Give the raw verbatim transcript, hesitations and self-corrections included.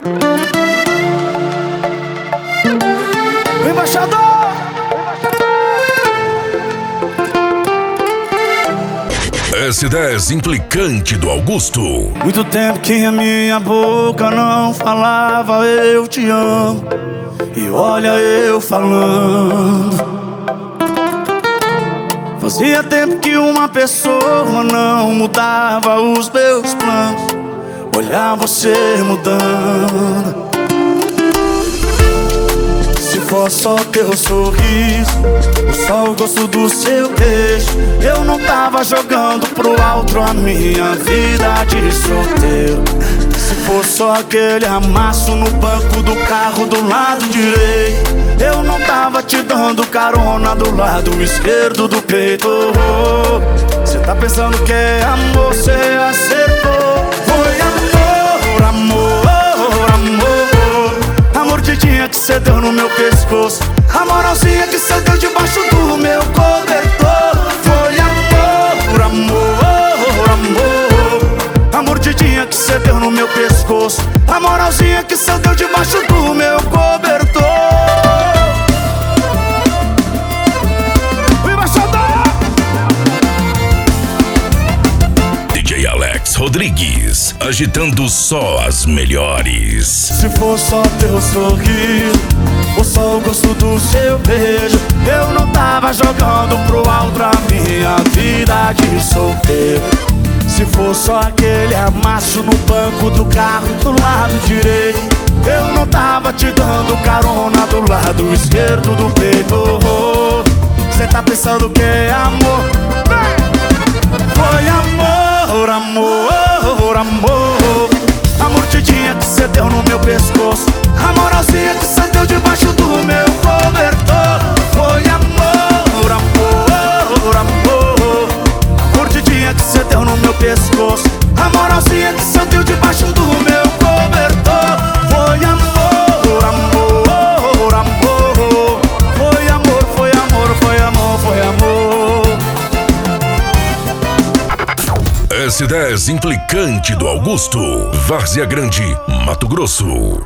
O embaixador! S dez implicante do Augusto. Muito tempo que a minha boca não falava eu te amo, e olha eu falando. Fazia tempo que uma pessoa não mudava os meus planos, olhar você mudando. Se for só teu sorriso, ou só o gosto do seu beijo, eu não tava jogando pro alto a minha vida de solteiro. Se for só aquele amasso no banco do carro do lado direito, eu não tava te dando carona do lado esquerdo do peito. Cê tá pensando que é amor, cê acertou. Foi amor, amor, amor. A mordidinha que cê deu no meu pescoço, a moralzinha que cê deu debaixo do meu cobertor. Foi amor, amor, amor. A mordidinha que cê deu no meu pescoço, a moralzinha que cê deu debaixo do meu cobertor. D J Alex Rodrigues, agitando só as melhores. Se for só teu sorriso, ou só o gosto do seu beijo, eu não tava jogando pro alto a minha vida de solteiro. Se for só aquele amasso no banco do carro do lado direito, eu não tava te dando carona do lado esquerdo do peito. Cê tá pensando que é amor? Foi amor, amor, amor. A mordidinha que cê deu no meu pescoço, a moralzinha que cê deu debaixo do meu cobertor. Foi amor, amor, amor. A mordidinha que cê deu no meu pescoço, a moralzinha que cê deu debaixo do meu cobertor. Foi amor, amor, amor. Foi amor, foi amor, foi amor, foi amor. S dez implicante do Augusto, Várzea Grande, Mato Grosso.